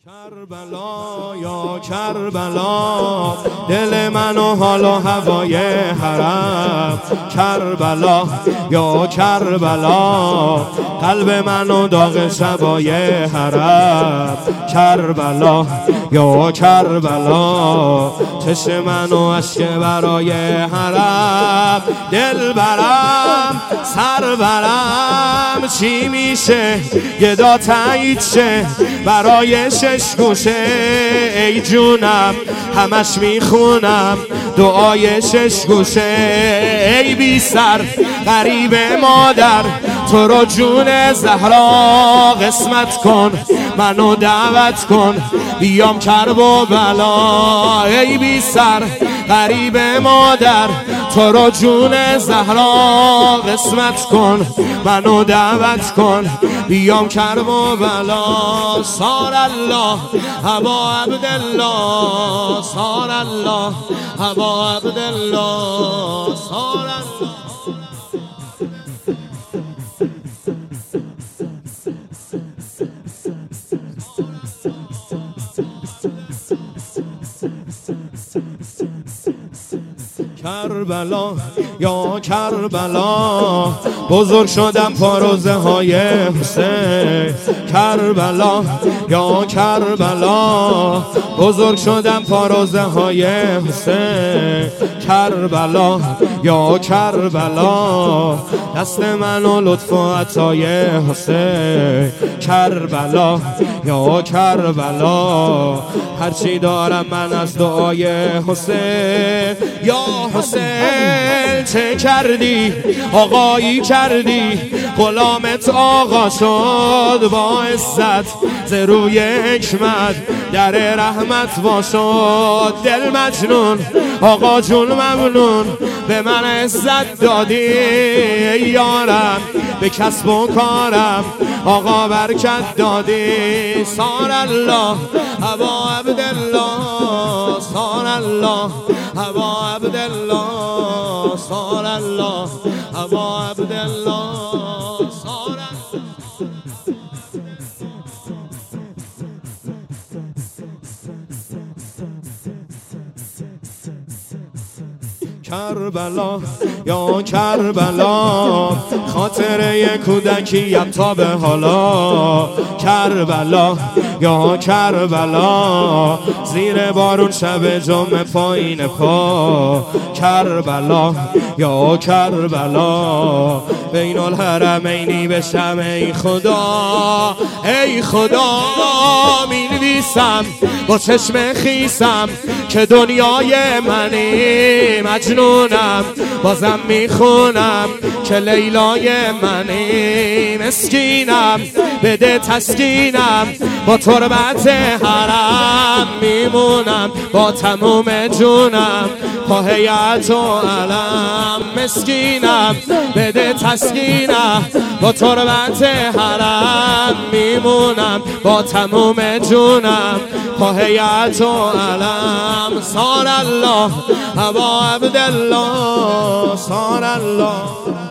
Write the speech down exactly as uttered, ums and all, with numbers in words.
کربلا یا کربلا، دل من و حال و هوای حرم. کربلا یا کربلا، قلب من و داغ شبای حرم. کربلا یا کربلا، چشم من و اشک برای حرم. دل برم سر برم، چی میشه گدا تایید شه برای شش گوشه. ای جونم همش میخونم دعای شش گوشه. ای بی سر غریب مادر، تو رو جون زهرا قسمت کن، منو دعوت کن بیام کرب و بلا. ای بی سر غریب مادر، تو رو جون زهرا قسمت کن، منو دعوت کن بیام کرب و بلا. سار الله ابا عبدالله، سار الله ابا عبدالله، سار الله. کربلا یا کربلا، بزرگ شدم پا روزه های حسین. کربلا یا کربلا، بزرگ شدم پا روزه های حسین. کربلا یا کربلا، دست من و لطف و عطای حسین. کربلا یا کربلا، هرچی دارم من از دعای حسین. یا حسین چه کردی آقایی کردی، غلامت آقا شد با عزت، ز روی حکمت در رحمت باشد. دل مجنون آقا جون ممنون، به من عزت دادی ای یارم، به کسب و کارم آقا برکت دادی. سار الله ابا عبدالله، سار الله ابا عبدالله، سار الله ابا عبدالله، سار کربلا یا کربلا، خاطره کودکیم تا به حالا. کربلا یا کربلا، زیر بارون شب جمعه پایین پا. کربلا یا کربلا، بین الحرمینی بشم ای خدا. ای خدا مینویسم با چشم خیسم که دنیای منی، مجنونم بازم میخونم که لیلای منی. مسکینم بده تسکینم، با تربت حرم میمونم با تموم جونم با هیئت و علم. مسکینم بده تسکینم، با تربت حرم میمونم با تموم جونم با هیئت و علم. سار الله ابا عبدالله، سار الله.